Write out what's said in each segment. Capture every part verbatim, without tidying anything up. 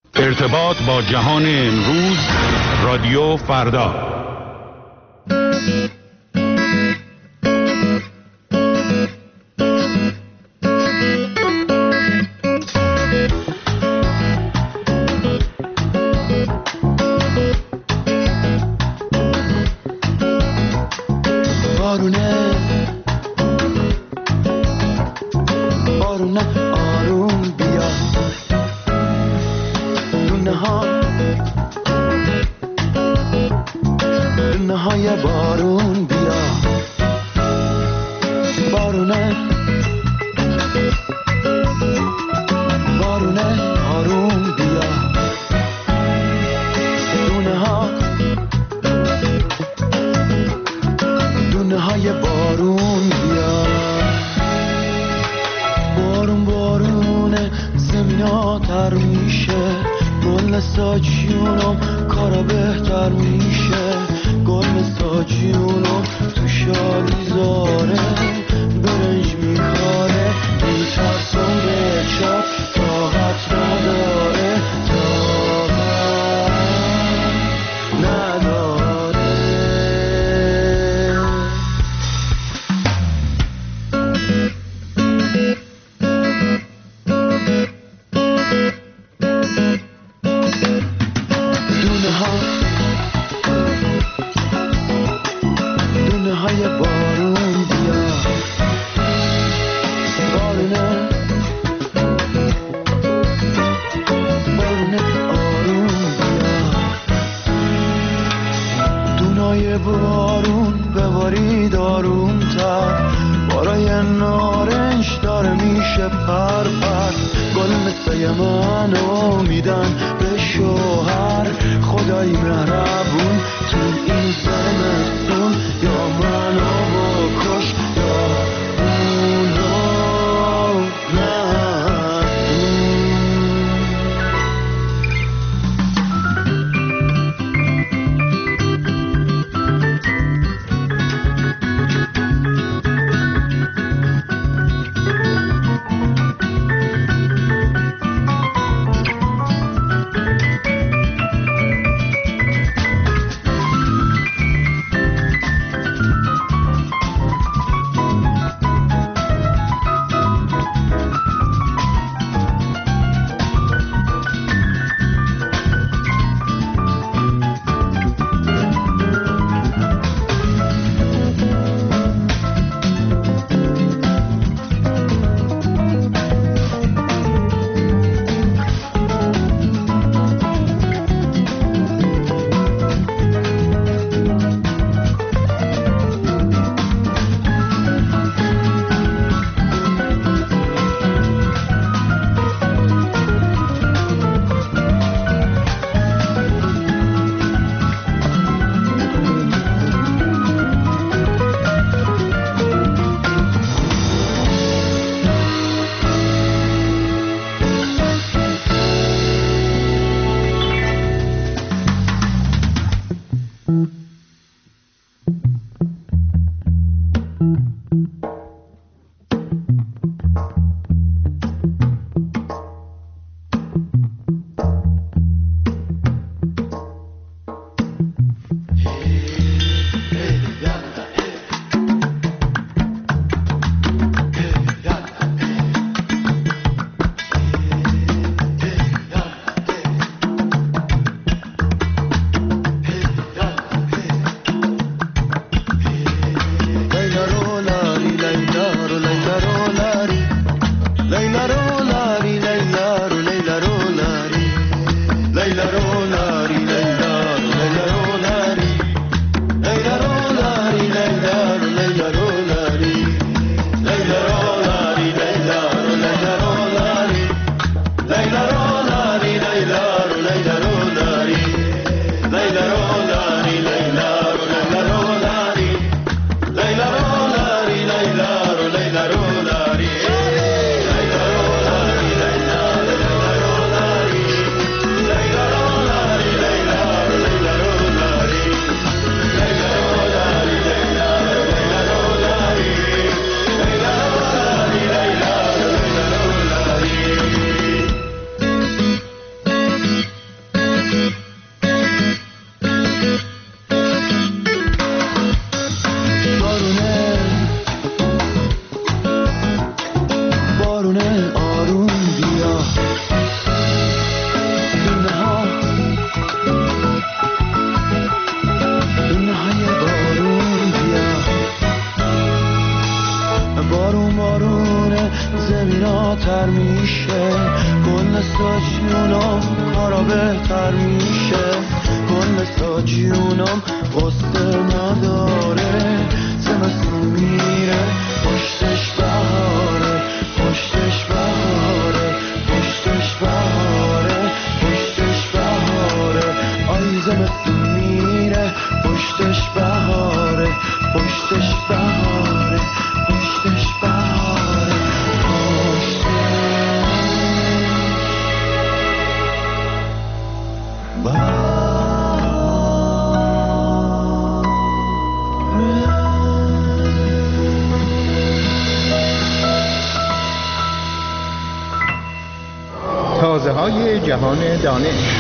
ارتباط با جهان امروز، رادیو فردا. بارونه بارونه آروم بیا، دونه ها دونه های بارون بیا، بارونه بارونه آروم بیا، دونه ها دونه های بارون بیا. بارون بارونه زمینا تر میشه، گل ساچیونم کارا بهتر میشه، گل ساچیونم تو شالیزاره برنج میکاره، میترسم به چپ طاقت نداره، طاقت نداره. دونه ها دونه های بارون بیا، بارونه بارونه آروم بیا، دونای بارون ببارید آروم تر، بارای نارنج داره میشه پر پر، گل مثل منو میدن به شوهر، خدای مهربون تو این زمستون، یا منو بکش یا اونو نزدون. تا جونم کارا بهتر میشه، کل تا جونم قصه نداره. زمستون میره پشتش بهاره، پشتش بهاره، پشتش بهاره، پشتش بهاره. آی زمستون میره پشتش بهاره، پشتش بهاره، پشتش بهاره، پشتش بهاره. تازه های جهان دانش.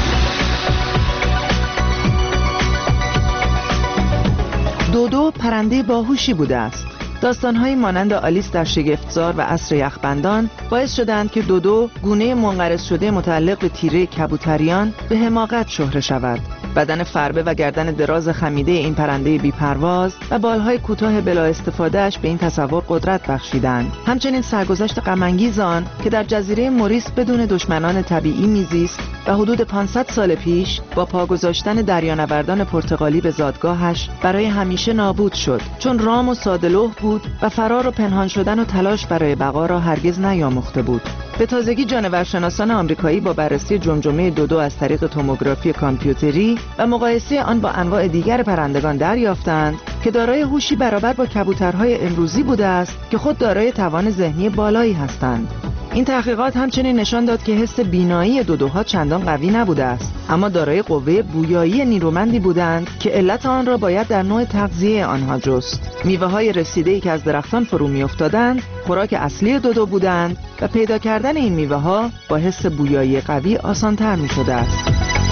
دودو پرنده باهوشی بوده است. داستان‌هایی مانند آلیس در شگفتزار و عصر یخبندان باعث شدند که دودو، گونه منقرض شده متعلق به تیره کبوتریان، به حماقت شهره شود. بدن فربه و گردن دراز خمیده این پرنده بی‌پرواز و بالهای کوتاه بلا استفادهش به این تصور قدرت بخشیدند. همچنین سرگذشت غم‌انگیز آن که در جزیره موریس بدون دشمنان طبیعی میزیست و حدود پانصد سال پیش با پا گذاشتن دریانوردان پرتغالی به زادگاهش برای همیشه نابود شد، چون رام و ساده‌لوح بود و فرار و پنهان شدن و تلاش برای بقا را هرگز نیاموخته بود. به تازگی جانورشناسان آمریکایی با بررسی جمجمه دودو از طریق توموگرافی کامپیوتری و مقایسه آن با انواع دیگر پرندگان دریافتند که دارای هوشی برابر با کبوترهای امروزی بوده است که خود دارای توان ذهنی بالایی هستند. این تحقیقات همچنین نشان داد که حس بینایی دودوها چندان قوی نبوده است، اما دارای قوه بویایی نیرومندی بودند که علت آن را باید در نوع تغذیه آنها جست. میوه‌های رسیده‌ای که از درختان فرو می‌افتادند خوراک اصلی دودو بودند و پیدا کردن این میوه‌ها با حس بویایی قوی آسان‌تر می‌شده است.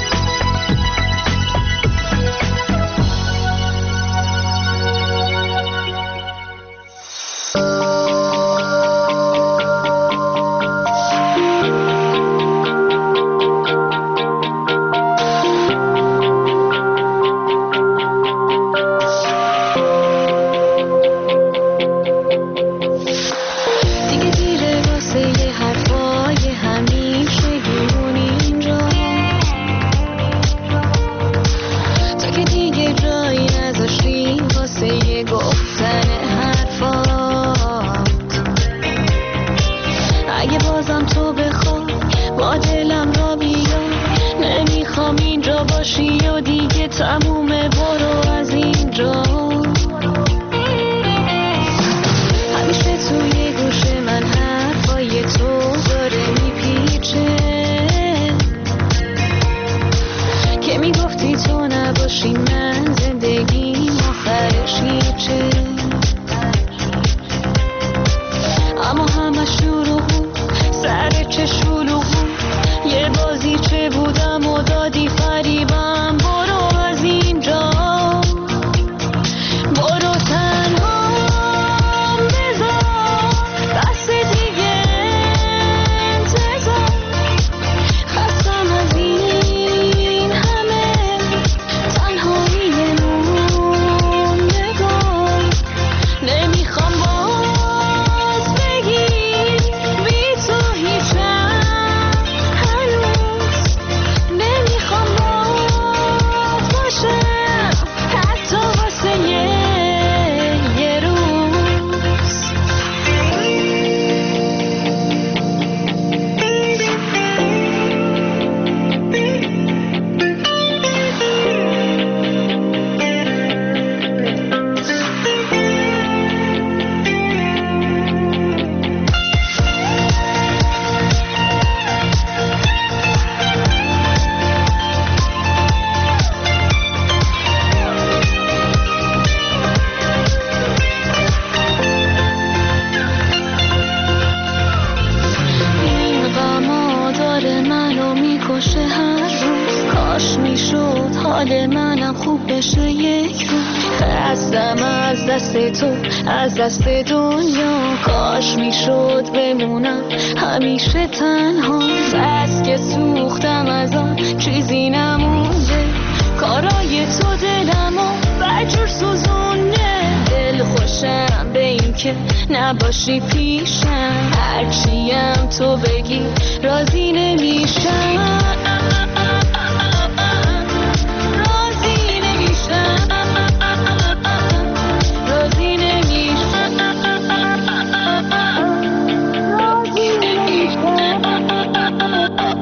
از دست دنیا کاش میشد بمونم همیشه تنها، بس که سوختم از آن چیزی نمونده، کارای تو دلمو بجور سوزونه، دل خوشم به این که نباشی پیشم، هرچیم تو بگی راضی نمی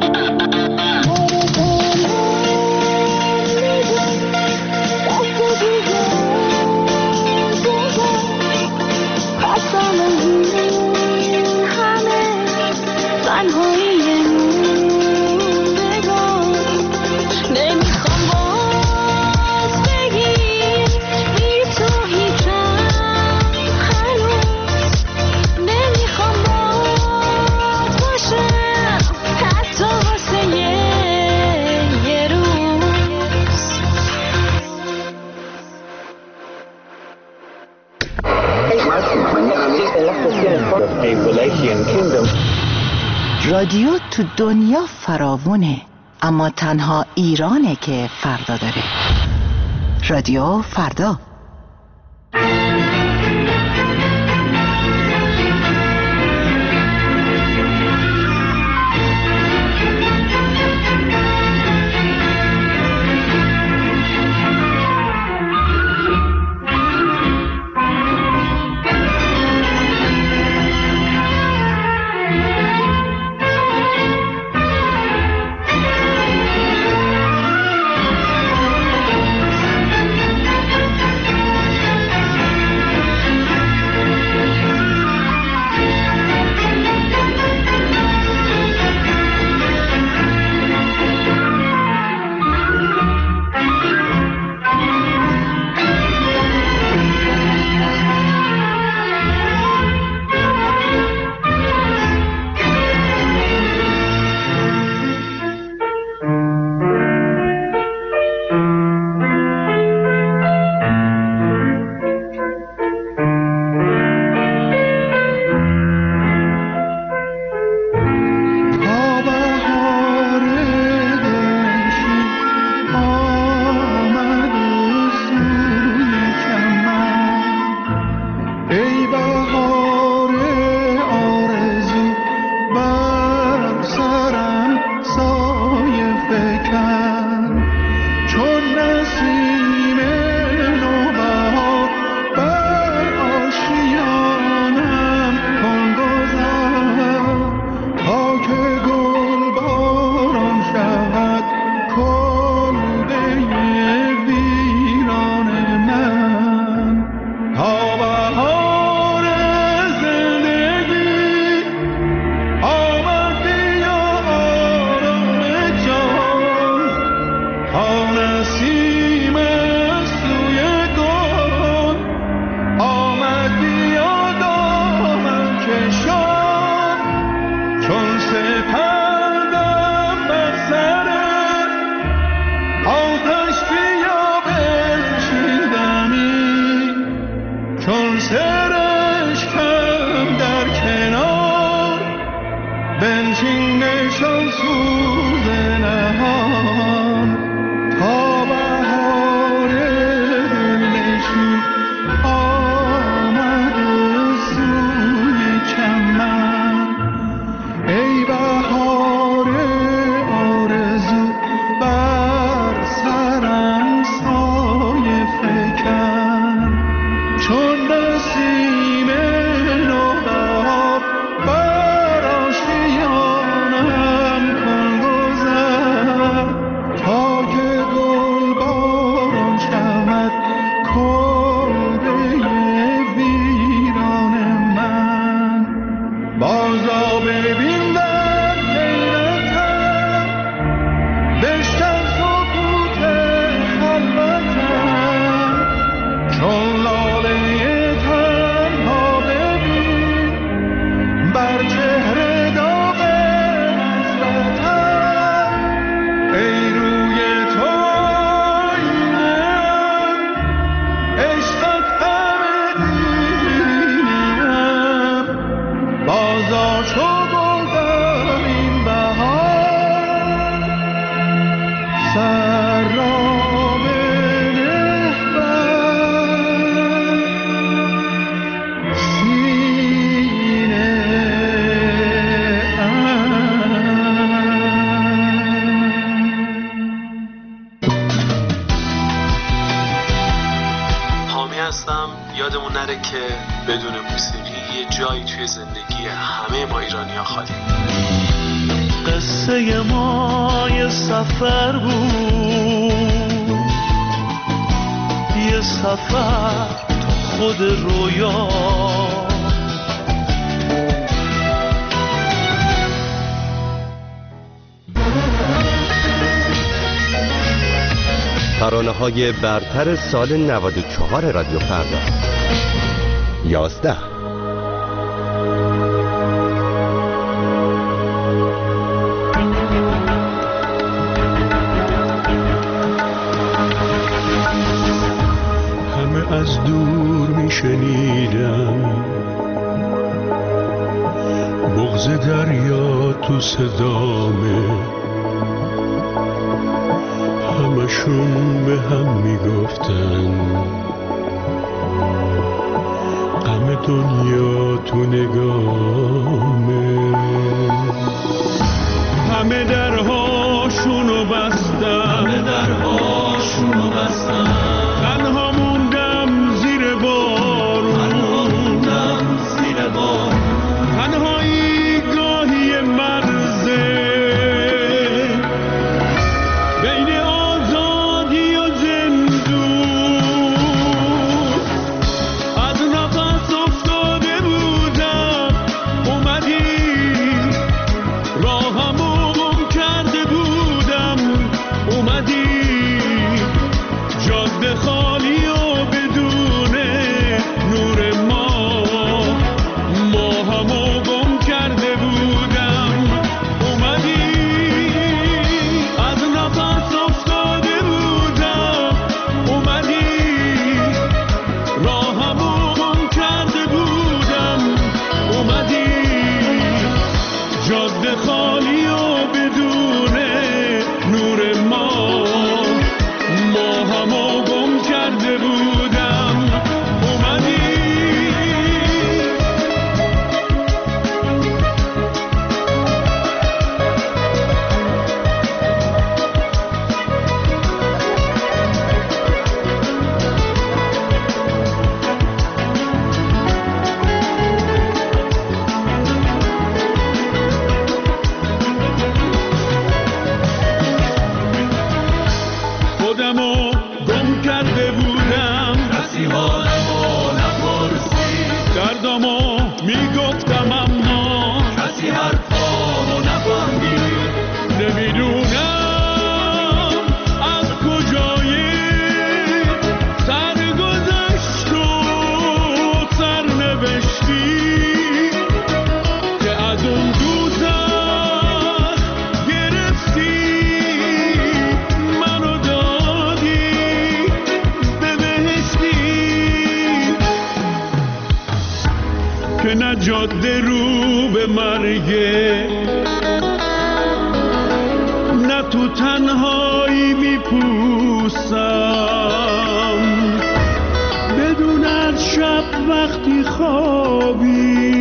رادیو تو دنیا فراوونه، اما تنها ایرانه که فردا داره. رادیو فردا. یادمون نره که بدون موسیقی یه جایی توی زندگی همه ما ایرانی‌ها خالی. قصه ما یه سفر بود، یه سفر تو خود رویا. ترانه‌های برتر سال نود و چهار رادیو فردا. یازده. همه از دور میشنیدم بغض دریا تو صدامه، همشون به هم میگفتن غم دنیا تو نگامه. همه درهاشونو بستن، همه درهاشونو بستن، تنها موندم زیر بارون، تنها موندم زیر بارون. تنهایی گاهی مرزه بین آزادی و زندون، از نفس افتاده بودم اومدی، راهمو گم کرده بودم اومدی، جاده خالی و بدون نور ما، ما همو گم کرده بودم اومدی، از نفس افتاده بودم اومدی، راهمو گم کرده بودم اومدی، جاده خالی و بدون نور ما، ما همو گم کرده بودم اومدی. خودمو گم کرده بودم، کسی حالمو نپرسید، دردمو میگفتم اما کسی حرفامو نفهمید. نمیدونم از کجای سرگذشت و سرنوشتی که از اون دوزخ گرفتی منو دادی به بهشتی، که نه جاده رو به مرگه نه تو تنهایی میپوسم، بدون از شب وقتی خوابی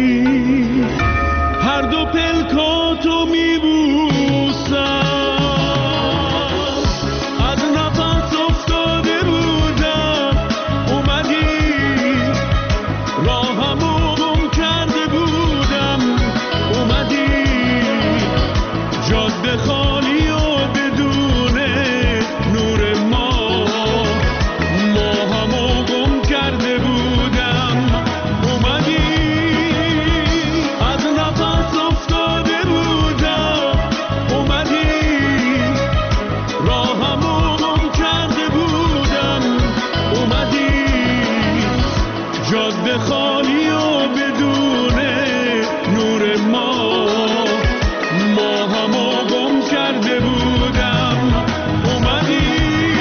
هر دو پلکاتو میبوسم، از نفس افتاده بودم اومدی، راهمو گم کرده بودم اومدی، جاده خالی و بدون نور ما، ما همو گم کرده بودم اومدی، از نفس افتاده بودم اومدی، راهمو گم کرده بودم اومدی، جاده خالی و بدون نور ما، ما همو گم کرده بودم اومدی.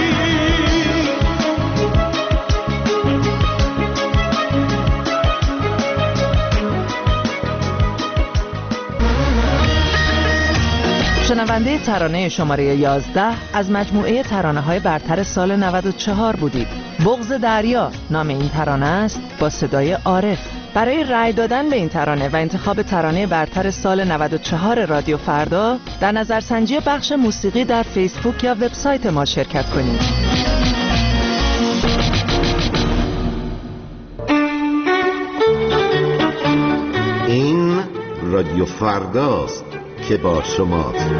شنونده ترانه شماره یازده از مجموعه ترانه‌های برتر سال نود و چهار بودید. بغض دریا نام این ترانه است با صدای عارف. برای رأی دادن به این ترانه و انتخاب ترانه برتر سال نود و چهار رادیو فردا در نظرسنجی بخش موسیقی در فیسبوک یا وبسایت ما شرکت کنید. این رادیو فرداست. که با شماست.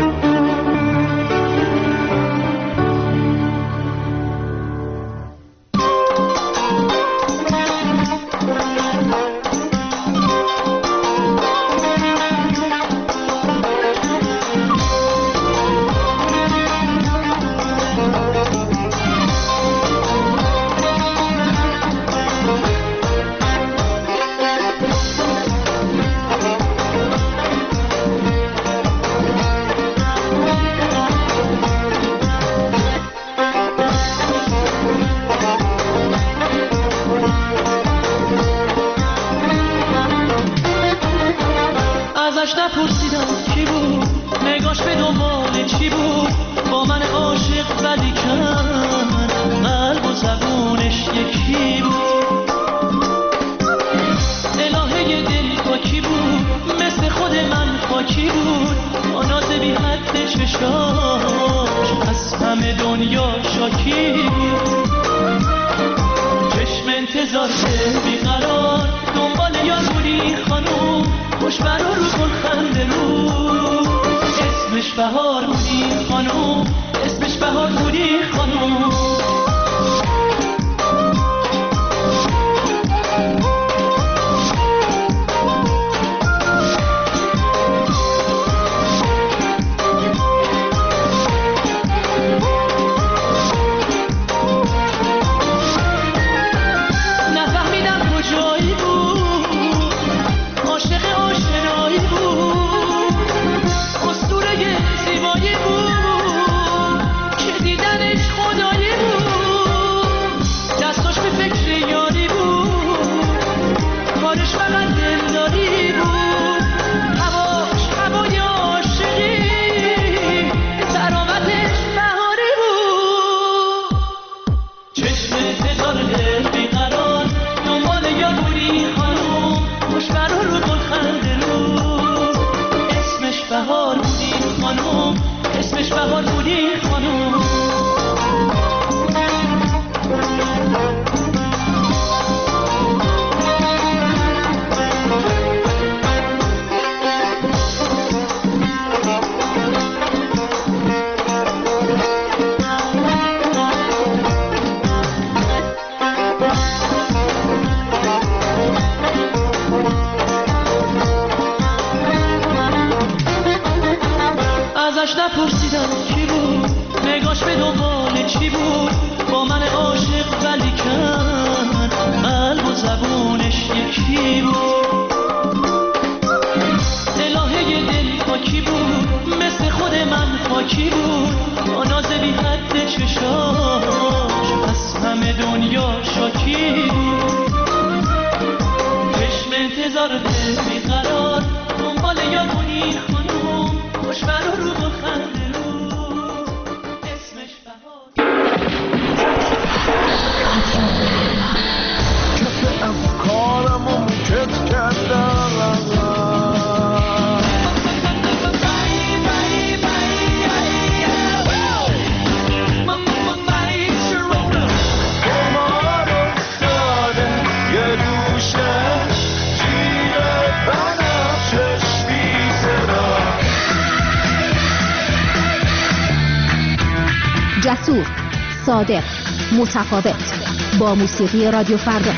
جسور، صادق، متفاوت، با موسیقی رادیو فردا.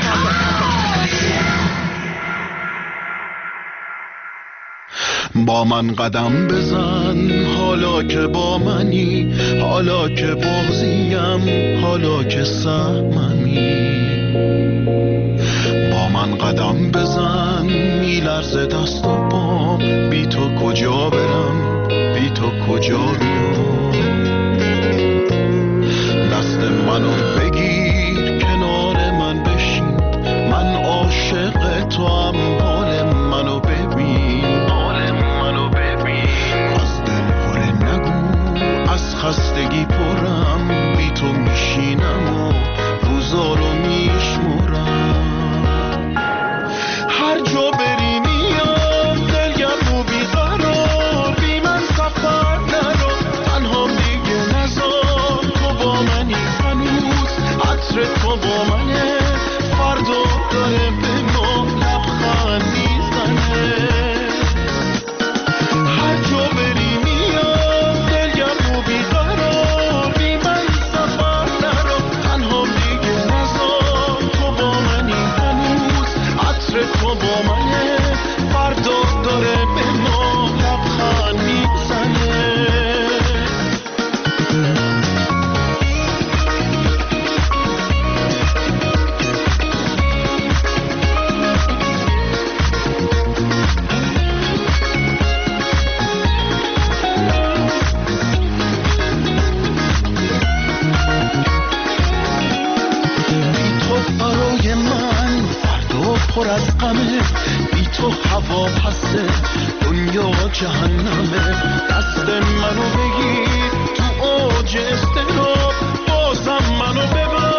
با من قدم بزن حالا که با منی، حالا که بازیم، حالا که سهممی. با من قدم بزن میلرزه دست و پا، بی تو کجا برم، بی تو کجا بیام. دست منو بگیر کنار من بشین، من عاشق تو هم، حال منو ببین، حال منو ببین. از دل پر نگو، از خستگی پرم، بی تو میشینم و روزا رو میشمرم. هر جا بری میام دلگرم و بیقرار، بی من سفر نرو، تنها دیگه نزار. تو با منی هنوز، عطر تو با منه، فردا داره به ما لبخند میزنه. هر جا بری هوا پسته دنیا جهنمه. دست منو بگیر تو اوج استراب، بازم منو ببر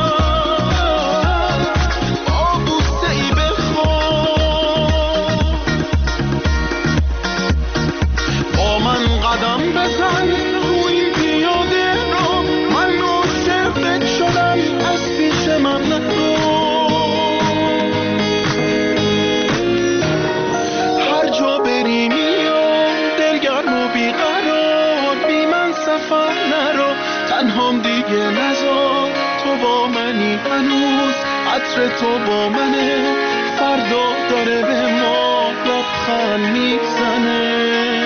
با بوسه ای بخواب. با من قدم بزن رو این پیاده رو، من عاشقت شدم از پیش من نرو. هر جا بری میام دلگرم و بیقرار، بی من سفر نرو تنهام دیگه نذار. تو با منی هنوز، عطر تو با منه، فردا داره به ما لبخند میزنه.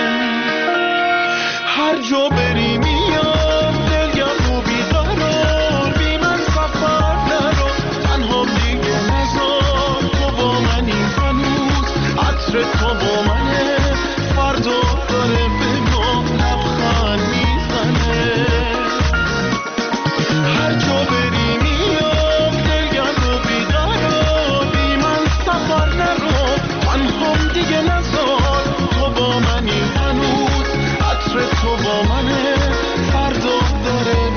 هر جا بری میام دلگرم و بیقرار، بی من سفر نرو تنها دیگه نذار. تو با منی هنوز، عطر تو با منه، فردا داره به ما لبخند میزنه. هر جا بری میام دلگرم و بیقرار، بی من سفر نرو تنها دیگه نذار. تو با منی هنوز، عطر تو با منه، فردا داره